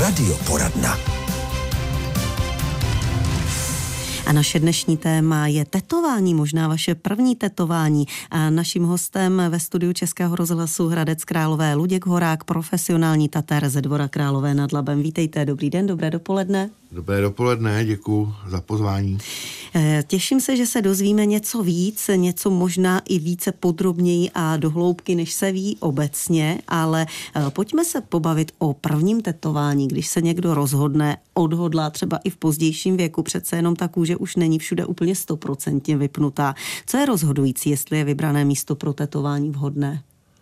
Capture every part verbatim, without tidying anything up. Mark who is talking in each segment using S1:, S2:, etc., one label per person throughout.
S1: Radioporadna.
S2: A naše dnešní téma je tetování, možná vaše první tetování. A naším hostem ve studiu Českého rozhlasu Hradec Králové Luděk Horák, profesionální tatér ze Dvora Králové nad Labem. Vítejte, dobrý den, dobré dopoledne.
S3: Dobré dopoledne, děkuji za pozvání.
S2: Těším se, že se dozvíme něco víc, něco možná i více podrobněji a dohloubky, než se ví obecně, ale pojďme se pobavit o prvním tetování, když se někdo rozhodne, odhodlá třeba i v pozdějším věku, přece jenom ta kůže už není všude úplně stoprocentně vypnutá. Co je rozhodující, jestli je vybrané místo pro tetování vhodné?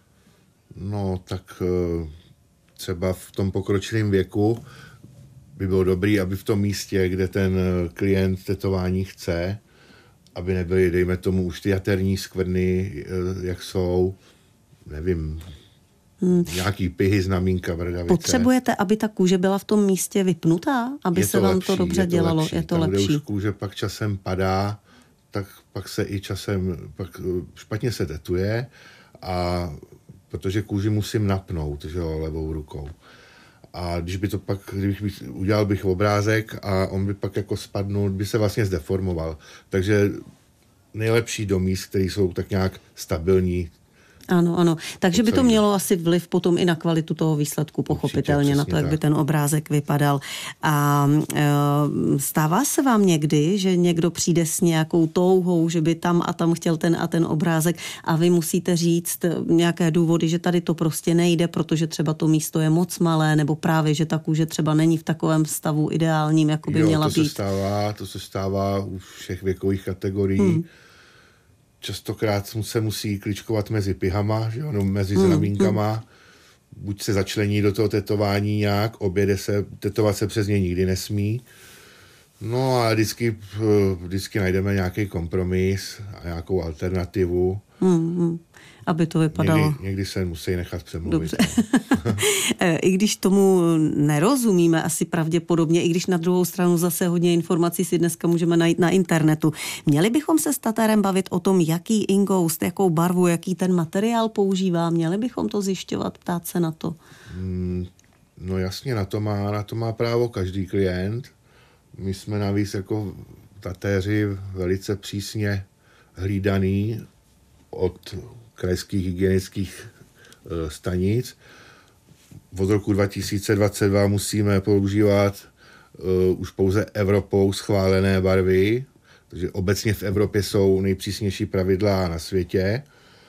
S3: No, tak třeba v tom pokročilém věku by bylo dobrý, aby v tom místě, kde ten klient tetování chce, aby nebyly, dejme tomu, už ty jaterní skvrny, jak jsou, nevím, hmm. nějaký pihy, znamínka, bradavice.
S2: Potřebujete, aby ta kůže byla v tom místě vypnutá? Aby se vám
S3: lepší,
S2: to dobře
S3: je to
S2: dělalo?
S3: Lepší.
S2: Je to
S3: Tam,
S2: lepší.
S3: kde už kůže pak časem padá, tak pak se i časem pak špatně se tetuje, a protože kůži musím napnout, že jo, levou rukou. A když by to pak, kdybych udělal bych obrázek a on by pak jako spadnul, by se vlastně zdeformoval. Takže nejlepší do míst, které jsou tak nějak stabilní.
S2: Ano, ano. Takže by to mělo asi vliv potom i na kvalitu toho výsledku, pochopitelně, určitě, na to, jak tak by ten obrázek vypadal. A e, stává se vám někdy, že někdo přijde s nějakou touhou, že by tam a tam chtěl ten a ten obrázek a vy musíte říct nějaké důvody, že tady to prostě nejde, protože třeba to místo je moc malé, nebo právě, že ta kůže třeba není v takovém stavu ideálním, jako by
S3: jo,
S2: měla
S3: to
S2: být.
S3: Se stává, to se stává u všech věkových kategorií. Hmm. Častokrát se musí kličkovat mezi pihama, že jo, no, mezi hmm, znamínkama. Hmm. Buď se začlení do toho tetování nějak, objede se, tetovat se přes ně nikdy nesmí. No a vždycky, vždycky najdeme nějaký kompromis a nějakou alternativu.
S2: Hmm, hmm. Aby to vypadalo.
S3: Někdy, někdy se musí nechat přemluvit.
S2: Dobře. I když tomu nerozumíme asi pravděpodobně, i když na druhou stranu zase hodně informací si dneska můžeme najít na internetu. Měli bychom se s tatérem bavit o tom, jaký ingoust, jakou barvu, jaký ten materiál používá. Měli bychom to zjišťovat, ptát se na to.
S3: Hmm, no jasně, na to má, na to má právo každý klient. My jsme navíc jako tatéři velice přísně hlídaný od krajských hygienických e, stanic. Od roku dva tisíce dvacet dva musíme používat e, už pouze Evropou schválené barvy, takže obecně v Evropě jsou nejpřísnější pravidla na světě.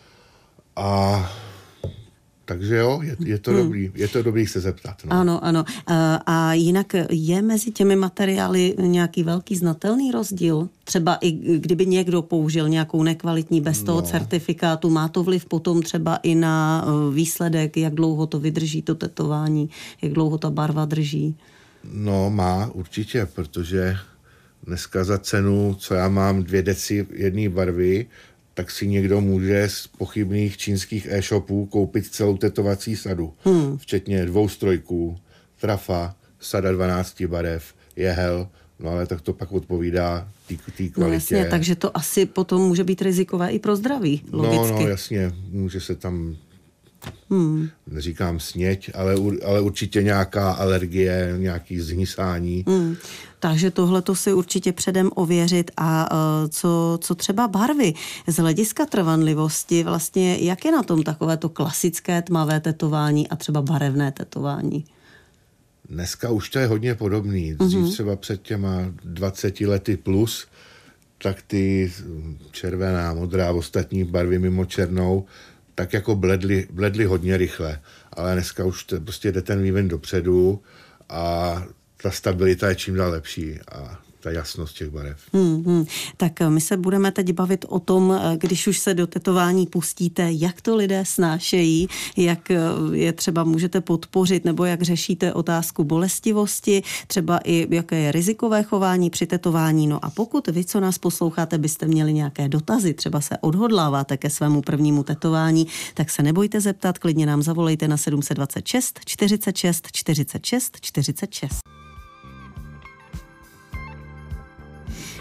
S3: A takže jo, je, je to hmm. dobrý, je to dobrý se zeptat. No.
S2: Ano, ano. A, a jinak je mezi těmi materiály nějaký velký znatelný rozdíl? Třeba i kdyby někdo použil nějakou nekvalitní bez no. toho certifikátu, má to vliv potom třeba i na výsledek, jak dlouho to vydrží to tetování, jak dlouho ta barva drží?
S3: No má určitě, protože dneska za cenu, co já mám dvě deci jedné barvy, tak si někdo může z pochybných čínských e-shopů koupit celou tetovací sadu. Hmm. Včetně dvou strojků, trafa, sada dvanácti barev, jehel, no ale tak to pak odpovídá té kvalitě.
S2: No jasně, takže to asi potom může být rizikové i pro zdraví, logicky.
S3: No, no jasně, může se tam, hmm. neříkám sněť, ale, ale určitě nějaká alergie, nějaký zhnusání.
S2: Hmm. Takže tohle to si určitě předem ověřit. A uh, co, co třeba barvy? Z hlediska trvanlivosti vlastně, jak je na tom takovéto klasické tmavé tetování a třeba barevné tetování?
S3: Dneska už to je hodně podobný. Dřív mm-hmm. třeba před těma dvaceti lety plus, tak ty červená, modrá, ostatní barvy mimo černou, tak jako bledly, bledly hodně rychle. Ale dneska už to, prostě jde ten vývin dopředu a ta stabilita je čím dál lepší a ta jasnost těch barev.
S2: Hmm, hmm. Tak my se budeme teď bavit o tom, když už se do tetování pustíte, jak to lidé snášejí, jak je třeba můžete podpořit, nebo jak řešíte otázku bolestivosti, třeba i jaké je rizikové chování při tetování. No a pokud vy, co nás posloucháte, byste měli nějaké dotazy, třeba se odhodláváte ke svému prvnímu tetování, tak se nebojte zeptat, klidně nám zavolejte na sedm set dvacet šest čtyřicet šest čtyřicet šest čtyřicet šest.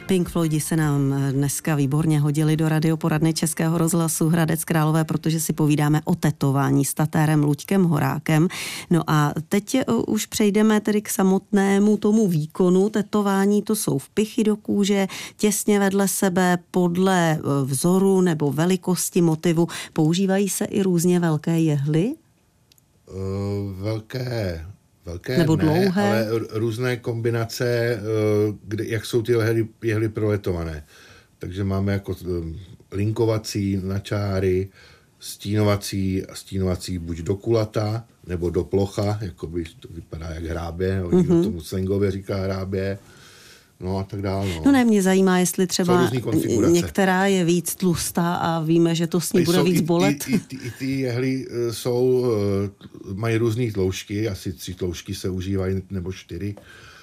S2: Pink Floydi se nám dneska výborně hodili do radioporadny Českého rozhlasu Hradec Králové, protože si povídáme o tetování s tatérem Luďkem Horákem. No a teď už přejdeme tedy k samotnému tomu výkonu tetování. To jsou vpichy do kůže, těsně vedle sebe, podle vzoru nebo velikosti motivu. Používají se i různě velké jehly?
S3: Uh, velké... Velké
S2: nebo
S3: ne,
S2: dlouhé?
S3: Ale různé kombinace, kde, jak jsou ty jehly, jehly proletované. Takže máme jako linkovací na čáry, stínovací a stínovací buď do kulata, nebo do plocha, jako by to vypadá jak hrábě, mm-hmm. tomu slangově říká hrábě, no a tak dále. No,
S2: no ne, mě zajímá, jestli třeba některá je víc tlustá a víme, že to s ní bude víc
S3: i,
S2: bolet.
S3: I, i, i ty jehly jsou, mají různý tloušťky, asi tři tloušťky se užívají, nebo čtyři,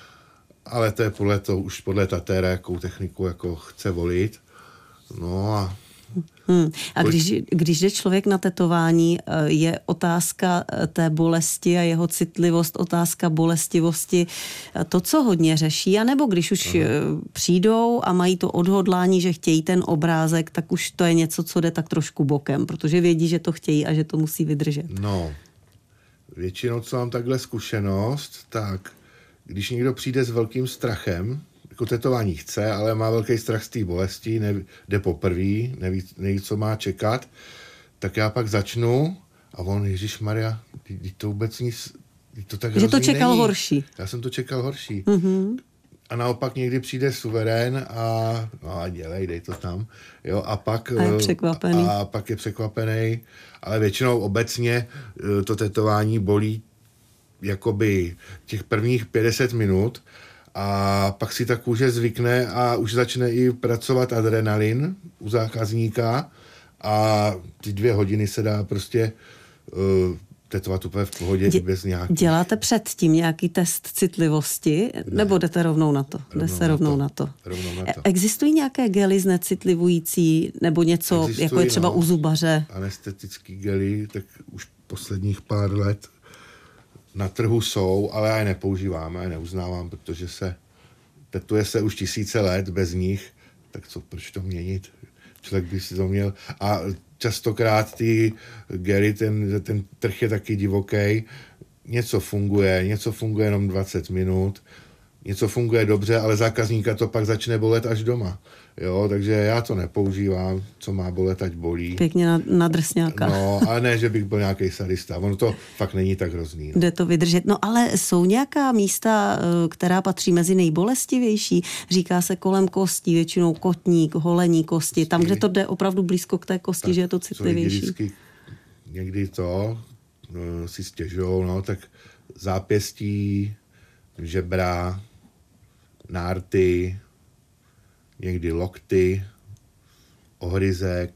S3: ale to je podle toho, už podle tatéra, jakou techniku jako chce volit. No a
S2: Hmm. A když, když jde člověk na tetování, je otázka té bolesti a jeho citlivost, otázka bolestivosti to, co hodně řeší, anebo když už Aha. přijdou a mají to odhodlání, že chtějí ten obrázek, tak už to je něco, co jde tak trošku bokem, protože vědí, že to chtějí a že to musí vydržet.
S3: No, většinou, co mám takhle zkušenost, tak když někdo přijde s velkým strachem, jako tetování chce, ale má velký strach z té bolesti, ne, jde poprvé, neví, neví, co má čekat, tak já pak začnu a on, ježišmarja, to vůbec nic, to tak
S2: že to čekal
S3: není.
S2: horší.
S3: Já jsem to čekal horší.
S2: Mm-hmm.
S3: A naopak někdy přijde suverén a, no a dělej, dej to tam. Jo, a pak,
S2: a je překvapený.
S3: A, a pak je překvapený, ale většinou obecně to tetování bolí jakoby těch prvních padesát minut, a pak si ta kůže zvykne a už začne i pracovat adrenalin u zákazníka a ty dvě hodiny se dá prostě uh, tetovat úplně v pohodě Dě- bez nějakých...
S2: Děláte předtím nějaký test citlivosti, ne. nebo jdete rovnou na to? Rovnou Jde se rovnou na to. Na to.
S3: Rovnou na to.
S2: Existují nějaké gely znecitlivující nebo něco, Existují, jako je třeba no, u zubaře?
S3: Anestetický gely, tak už posledních pár let na trhu jsou, ale já je nepoužívám, já je neuznávám, protože se tetuje se už tisíce let bez nich, tak co, proč to měnit? Člověk by si to měl. A častokrát ty gely, ten, ten trh je taky divoký, něco funguje, něco funguje jenom dvacet minut, něco funguje dobře, ale zákazníka to pak začne bolet až doma. Jo, takže já to nepoužívám, co má bolet, ať bolí.
S2: Pěkně na, na drsňáka.
S3: No, ale ne, že bych byl nějaký sadista. Ono to fakt není tak hrozný. No.
S2: Jde to vydržet. No ale jsou nějaká místa, která patří mezi nejbolestivější? Říká se kolem kostí, většinou kotník, holení kosti. Tam, kde to jde opravdu blízko k té kosti, tak, že je to citlivější.
S3: Vždycky někdy to no, si stěžujou, no, tak zápěstí, žebra, nárty, někdy lokty, ohryzek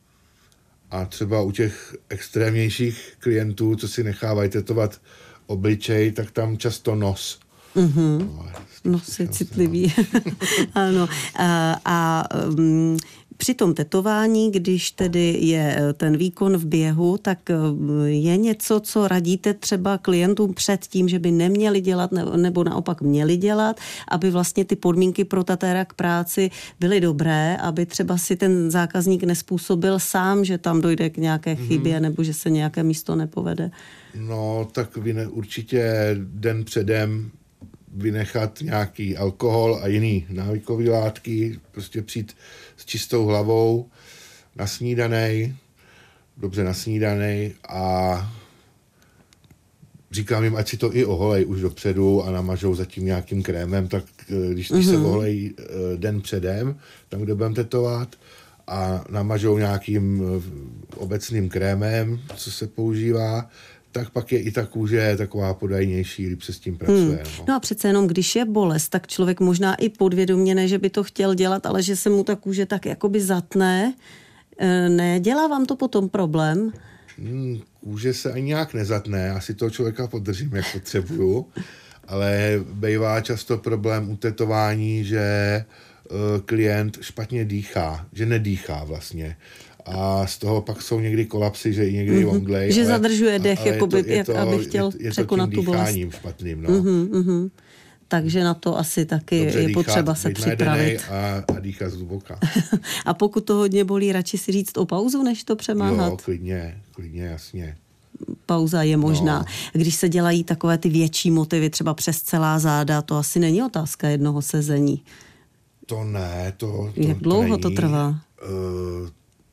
S3: a třeba u těch extrémnějších klientů, co si nechávají tetovat obličej, tak tam často nos.
S2: Mm-hmm. No, nos je citlivý. Ano. A, a um, při tom tetování, když tedy je ten výkon v běhu, tak je něco, co radíte třeba klientům před tím, že by neměli dělat nebo naopak měli dělat, aby vlastně ty podmínky pro tatéra k práci byly dobré, aby třeba si ten zákazník nespůsobil sám, že tam dojde k nějaké chybě mm-hmm. nebo že se nějaké místo nepovede.
S3: No, tak vy ne, určitě den předem vynechat nějaký alkohol a jiný návykový látky, prostě přijít s čistou hlavou, nasnídanej, dobře nasnídanej a říkám jim, ať si to i oholej už dopředu a namažou zatím nějakým krémem, tak když mm-hmm. se oholej den předem, tam, kde budeme tetovat, a namažou nějakým obecným krémem, co se používá, tak pak je i ta kůže taková podajnější, líp se s tím pracuje. Hmm.
S2: No. no a přece jenom, když je bolest, tak člověk možná i podvědomě, ne, že by to chtěl dělat, ale že se mu ta kůže tak jakoby zatne. Nedělá vám to potom problém?
S3: Hmm, kůže se ani nějak nezatne, já si toho člověka podržím, jak potřebuju, ale bývá často problém u tetování, že uh, klient špatně dýchá, že nedýchá vlastně. A z toho pak jsou někdy kolapsy, že i někdy mm-hmm. omdlej.
S2: Že
S3: ale,
S2: zadržuje dech, jakoby,
S3: je to, je
S2: jak
S3: to,
S2: aby chtěl
S3: je, je
S2: překonat
S3: to
S2: tu bolest.
S3: dýcháním špatným, no.
S2: Mm-hmm, mm-hmm. takže na to asi taky
S3: Dobře
S2: je
S3: dýchat,
S2: potřeba se připravit.
S3: A, a dýchat zhluboka.
S2: A pokud to hodně bolí, radši si říct o pauzu, než to přemáhat?
S3: Jo, klidně, klidně, jasně.
S2: Pauza je možná.
S3: No.
S2: Když se dělají takové ty větší motivy, třeba přes celá záda, to asi není otázka jednoho sezení.
S3: To ne, to, to
S2: Jak dlouho
S3: to,
S2: to
S3: není.
S2: trvá?
S3: Uh,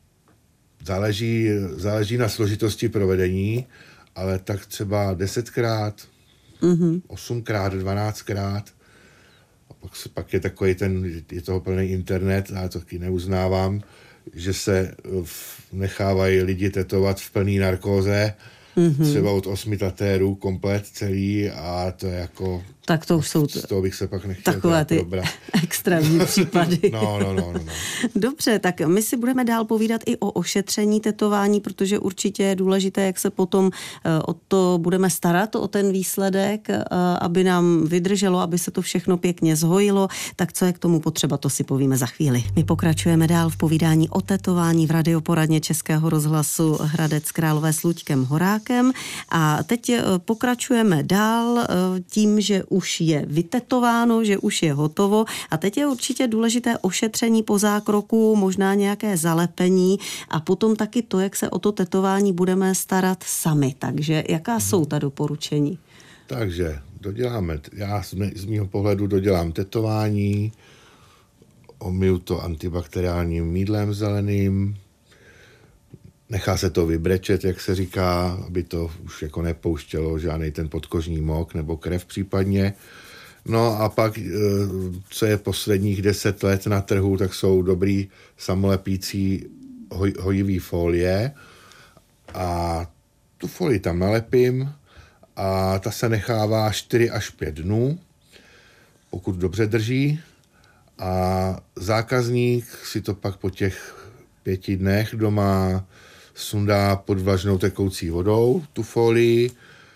S3: záleží, záleží na složitosti provedení, ale tak třeba desetkrát, mm-hmm. osmkrát, dvanáctkrát. A pak, se, pak je takový ten, je toho plný internet, a to taky neuznávám, že se v, nechávají lidi tetovat v plný narkóze, mm-hmm. třeba od osmi tatérů komplet celý, a to je jako...
S2: Tak to už jsou
S3: z toho bych se pak nechtěl
S2: takové ty probrat. Extrémní případy.
S3: no, no, no, no, no.
S2: Dobře, tak my si budeme dál povídat i o ošetření tetování, protože určitě je důležité, jak se potom o to budeme starat, o ten výsledek, aby nám vydrželo, aby se to všechno pěkně zhojilo. Tak co je k tomu potřeba, to si povíme za chvíli. My pokračujeme dál v povídání o tetování v radioporadně Českého rozhlasu Hradec Králové s Luďkem Horákem. A teď pokračujeme dál tím, že už je vytetováno, že už je hotovo a teď je určitě důležité ošetření po zákroku, možná nějaké zalepení a potom taky to, jak se o to tetování budeme starat sami. Takže jaká hmm. jsou ta doporučení?
S3: Takže doděláme, já z mýho pohledu dodělám tetování, omyju to antibakteriálním mýdlem zeleným, nechá se to vybrečet, jak se říká, aby to už jako nepouštělo žádný ten podkožní mok nebo krev případně. No a pak, co je posledních deset let na trhu, tak jsou dobrý samolepící hoj, hojivý folie a tu folii tam nalepím a ta se nechává čtyři až pět dnů, pokud dobře drží, a zákazník si to pak po těch pěti dnech doma sundá pod vlažnou tekoucí vodou tu folii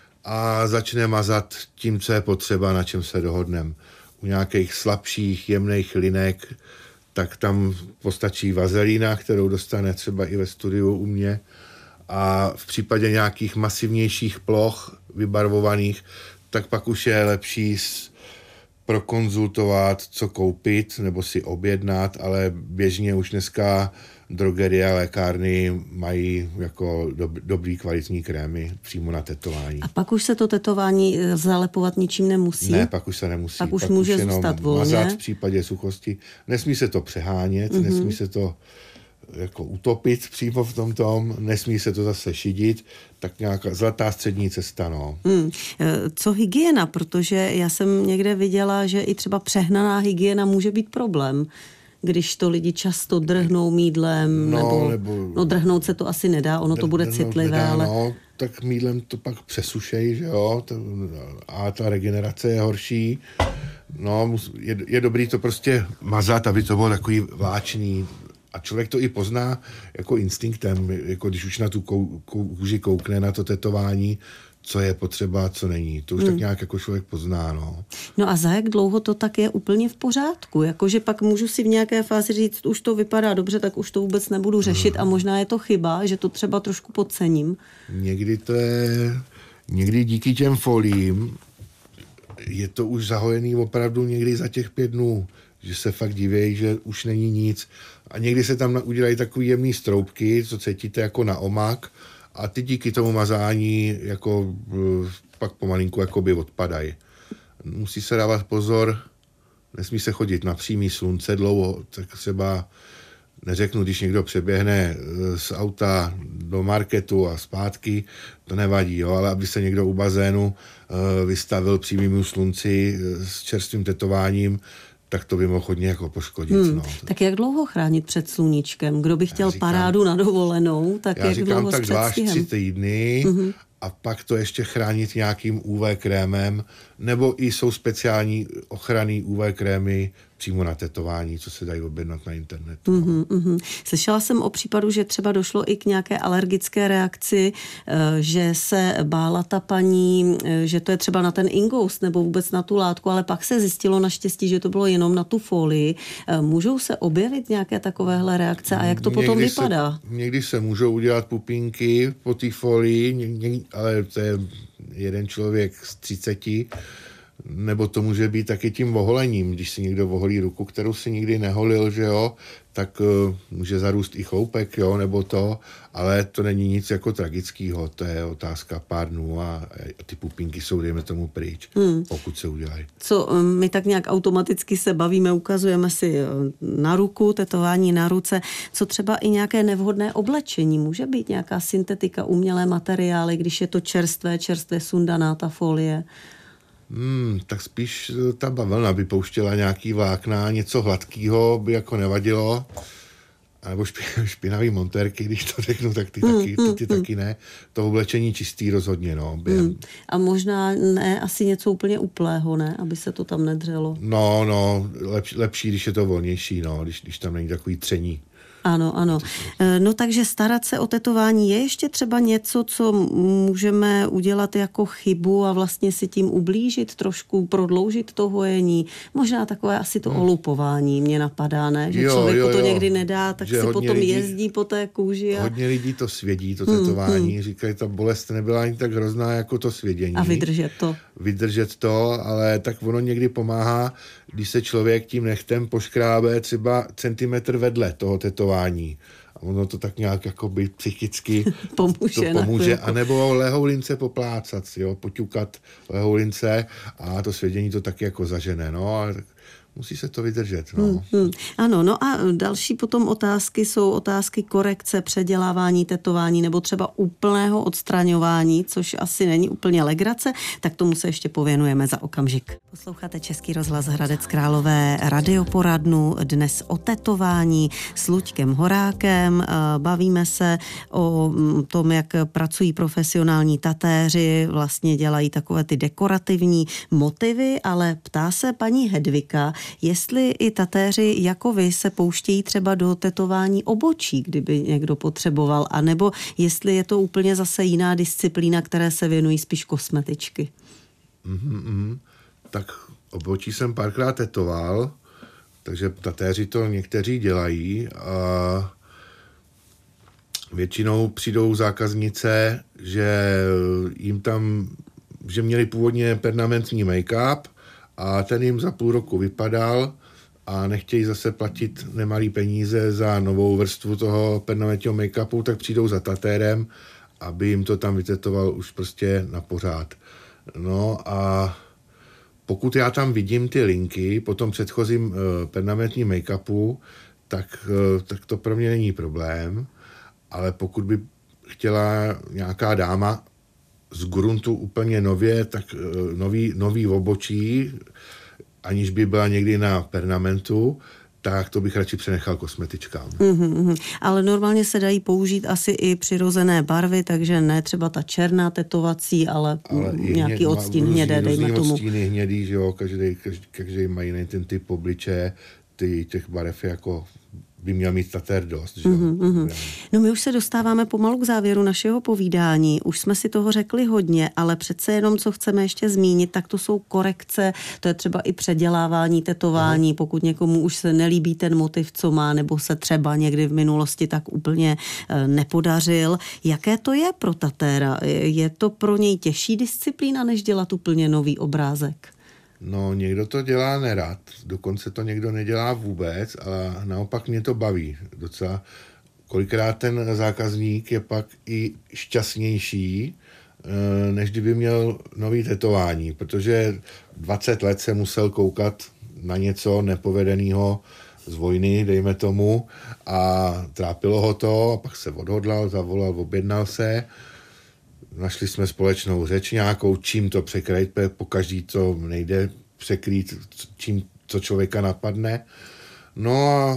S3: a začne mazat tím, co je potřeba, na čem se dohodneme. U nějakých slabších, jemných linek, tak tam postačí vazelína, kterou dostane třeba i ve studiu u mě. A v případě nějakých masivnějších ploch, vybarvovaných, tak pak už je lepší prokonzultovat, co koupit nebo si objednat, ale běžně už dneska drogerie a lékárny mají jako dob, dobrý kvalitní krémy přímo na tetování.
S2: A pak už se to tetování zalepovat ničím nemusí?
S3: Ne, pak už se nemusí.
S2: Pak už
S3: pak
S2: může
S3: už
S2: zůstat volně?
S3: Mazat v případě suchosti. Nesmí se to přehánět, mm-hmm. nesmí se to jako utopit přímo v tom tom, nesmí se to zase šidit, tak nějaká zlatá střední cesta, no.
S2: Hmm. Co hygiena? Protože já jsem někde viděla, že i třeba přehnaná hygiena může být problém, když to lidi často drhnou mýdlem,
S3: no,
S2: nebo,
S3: nebo
S2: no drhnout se to asi nedá, ono to bude
S3: no,
S2: citlivé,
S3: nedá,
S2: ale...
S3: No, tak mýdlem to pak přesušej, že jo, to, a ta regenerace je horší. No, je, je dobrý to prostě mazat, aby to bylo takový vláčný. A člověk to i pozná jako instinktem, jako když už na tu kou, kou, kůži koukne, na to tetování, co je potřeba, co není. To už hmm. tak nějak jako člověk pozná, no.
S2: No a za jak dlouho to tak je úplně v pořádku? Jakože pak můžu si v nějaké fázi říct, už to vypadá dobře, tak už to vůbec nebudu řešit hmm. a možná je to chyba, že to třeba trošku podcením.
S3: Někdy to je, někdy díky těm foliím je to už zahojený opravdu někdy za těch pět dnů, že se fakt divějí, že už není nic. A někdy se tam udělají takový jemný stroubky, co cítíte jako na omak, a ty díky tomu mazání jako pak pomalinku jakoby odpadají. Musí se dávat pozor, nesmí se chodit na přímý slunce dlouho, tak třeba neřeknu, když někdo přeběhne z auta do marketu a zpátky, to nevadí, jo, ale aby se někdo u bazénu vystavil přímému slunci s čerstvým tetováním, tak to by mohl hodně jako poškodit. Hmm. No.
S2: Tak jak dlouho chránit před sluníčkem? Kdo by chtěl říkám, parádu na dovolenou, tak
S3: já
S2: jak
S3: říkám,
S2: dlouho
S3: tak
S2: s
S3: dva až
S2: předstihem?
S3: tři týdny mm-hmm. a pak to ještě chránit nějakým ú vé krémem, nebo i jsou speciální ochranný ú vé krémy přímo na tetování, co se dají objednat na internetu.
S2: Mm-hmm, mm-hmm. Slyšela jsem o případu, že třeba došlo i k nějaké alergické reakci, že se bála ta paní, že to je třeba na ten ingoust nebo vůbec na tu látku, ale pak se zjistilo naštěstí, že to bylo jenom na tu folii. Můžou se objevit nějaké takovéhle reakce a jak to
S3: někdy
S2: potom vypadá?
S3: Se, někdy se můžou udělat pupínky po té folii, ale to je jeden člověk z třiceti, nebo to může být taky tím oholením, když si někdo oholí ruku, kterou si nikdy neholil, že jo, tak uh, může zarůst i choupek, jo, nebo to, ale to není nic jako tragického, to je otázka pár dnů a, a ty pupínky jsou, dejme tomu, pryč, hmm. pokud se udělají.
S2: Co my tak nějak automaticky se bavíme, ukazujeme si na ruku, tetování na ruce, co třeba i nějaké nevhodné oblečení, může být nějaká syntetika, umělé materiály, když je to čerstvé, čerstvě sundaná ta folie?
S3: Hmm, tak spíš ta bavlna by pouštěla nějaký vlákna, něco hladkýho by jako nevadilo, nebo špinavý montérky, když to řeknu, tak ty, mm, taky, ty, ty mm, taky ne. To oblečení čistý rozhodně, no.
S2: Mm. A možná ne, asi něco úplně uplého, ne? Aby se to tam nedřelo.
S3: No, no, lepší, lepší když je to volnější, no, když, když tam není takový tření.
S2: Ano, ano. No takže starat se o tetování je ještě třeba něco, co můžeme udělat jako chybu a vlastně si tím ublížit, trošku prodloužit to hojení. Možná takové asi to hmm. olupování mě napadá, ne? Že jo, člověku jo, jo. to někdy nedá, tak že si potom lidí, jezdí po té kůži. A...
S3: Hodně lidí to svědí, to tetování. Hmm, hmm. Říkají, ta bolest nebyla ani tak hrozná jako to svědění.
S2: A vydržet to.
S3: Vydržet to, ale tak ono někdy pomáhá, když se člověk tím nechtem poškrábe třeba centimetr vedle toho tetování. A ono to tak nějak jakoby psychicky
S2: pomůže.
S3: To pomůže. A nebo lehoulince poplácat, jo, poťukat lehoulince a to svědění to taky jako zažene. No, ale musí se to vydržet. No. Hmm,
S2: hmm. Ano, no a další potom otázky jsou otázky korekce, předělávání, tetování nebo třeba úplného odstraňování, což asi není úplně legrace, tak tomu se ještě pověnujeme za okamžik. Posloucháte Český rozhlas Hradec Králové radioporadnu, dnes o tetování s Luďkem Horákem. Bavíme se o tom, jak pracují profesionální tatéři, vlastně dělají takové ty dekorativní motivy, ale ptá se paní Hedvika, jestli i tatéři jako vy se pouštějí třeba do tetování obočí, kdyby někdo potřeboval, anebo jestli je to úplně zase jiná disciplína, které se věnují spíš kosmetičky.
S3: Mm-hmm. Tak obočí jsem párkrát tetoval, takže tatéři to někteří dělají a většinou přijdou zákaznice, že jim tam, že měli původně permanentní make-up a ten jim za půl roku vypadal a nechtějí zase platit nemalý peníze za novou vrstvu toho permanentního make-upu, tak přijdou za tatérem, aby jim to tam vytetoval už prostě na pořád. No a pokud já tam vidím ty linky po tom předchozím uh, permanentním make-upu, tak, uh, tak to pro mě není problém, ale pokud by chtěla nějaká dáma z gruntu úplně nově, tak uh, nový, nový obočí, aniž by byla někdy na permanentu, tak to bych radši přenechal kosmetičkám.
S2: Mm-hmm. Ale normálně se dají použít asi i přirozené barvy, takže ne třeba ta černá tetovací, ale, ale nějaký hněd, odstín hnědé, dejme tomu.
S3: Odstíny hnědý, že jo, každý, každý, každý mají ten typ obličeje, ty, těch barev jako by měl mít tatér dost. Že?
S2: Mm-hmm. No my už se dostáváme pomalu k závěru našeho povídání. Už jsme si toho řekli hodně, ale přece jenom, co chceme ještě zmínit, tak to jsou korekce, to je třeba i předělávání, tetování, Aha. pokud někomu už se nelíbí ten motiv, co má, nebo se třeba někdy v minulosti tak úplně nepodařil. Jaké to je pro tatéra? Je to pro něj těžší disciplína, než dělat úplně nový obrázek?
S3: No, někdo to dělá nerad, dokonce to někdo nedělá vůbec a naopak mě to baví docela. Kolikrát ten zákazník je pak i šťastnější, než kdyby měl nový tetování, protože dvacet let se musel koukat na něco nepovedeného z vojny, dejme tomu, a trápilo ho to, a pak se odhodlal, zavolal, objednal se. Našli jsme společnou řeč nějakou, čím to překrýt, po každý to nejde překrýt, čím co člověka napadne. No a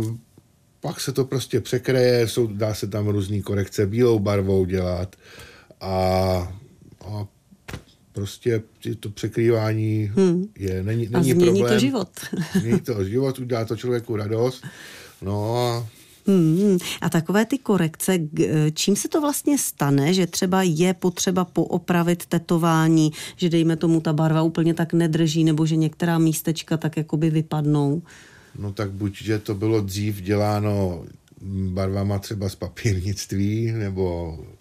S3: pak se to prostě překreje, jsou, dá se tam různý korekce bílou barvou dělat a, a prostě to překrývání hmm. je, není, není
S2: a změní
S3: problém.
S2: to život.
S3: Změní to život, udělá to člověku radost. No a
S2: Hmm. A takové ty korekce, čím se to vlastně stane, že třeba je potřeba poopravit tetování, že dejme tomu ta barva úplně tak nedrží, nebo že některá místečka tak jakoby vypadnou?
S3: No tak buď, že to bylo dřív děláno barvama třeba z papírnictví, nebo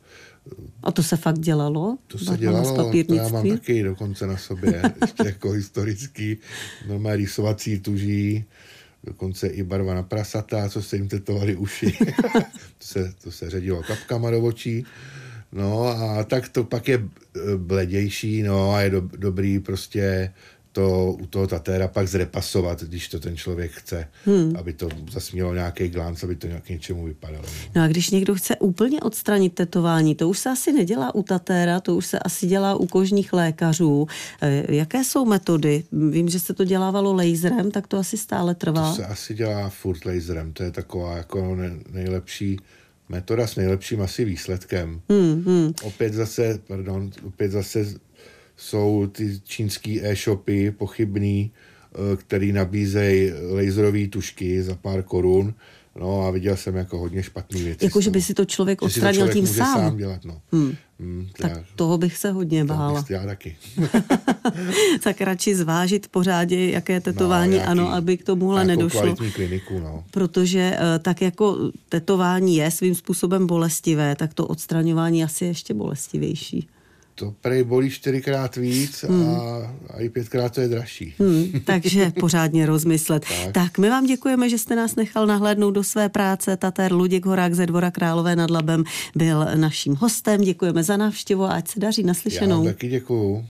S2: A to se fakt dělalo?
S3: To se dělalo, to já mám taky dokonce na sobě, ještě jako historický, normální rýsovací tuží, dokonce i barva na prasata, co se jim tetovali uši. to, se, to se ředilo kapkama do očí. No a tak to pak je bledější, no a je do, dobrý prostě to u toho tatéra pak zrepasovat, když to ten člověk chce, hmm. aby to zase mělo nějaký glánc, aby to nějak něčemu vypadalo.
S2: No a když někdo chce úplně odstranit tetování, to už se asi nedělá u tatéra, to už se asi dělá u kožních lékařů. Jaké jsou metody? Vím, že se to dělávalo laserem, tak to asi stále trvá.
S3: To se asi dělá furt laserem, to je taková jako nejlepší metoda s nejlepším asi výsledkem. Hmm, hmm. Opět zase, pardon, opět zase jsou ty čínský e-shopy pochybný, který nabízejí laserové tušky za pár korun. No a viděl jsem jako hodně špatný věci.
S2: Jako, že by si to člověk že odstranil tím sám.
S3: sám dělat, no.
S2: Hmm. Hmm, tak já, toho bych se hodně bála.
S3: Já taky.
S2: Tak radši zvážit pořádě, jaké tetování, no, ano, aby k tomuhle nedošlo.
S3: Kvalitní kliniku, no.
S2: Protože tak jako tetování je svým způsobem bolestivé, tak to odstraňování asi je ještě bolestivější.
S3: To prej bolí čtyřikrát víc hmm. a, a i pětkrát to je dražší.
S2: Hmm, takže pořádně rozmyslet. tak. tak my vám děkujeme, že jste nás nechal nahlédnout do své práce. Tatér Luděk Horák ze Dvora Králové nad Labem byl naším hostem. Děkujeme za návštěvu a ať se daří, naslyšenou.
S3: Já taky děkuju.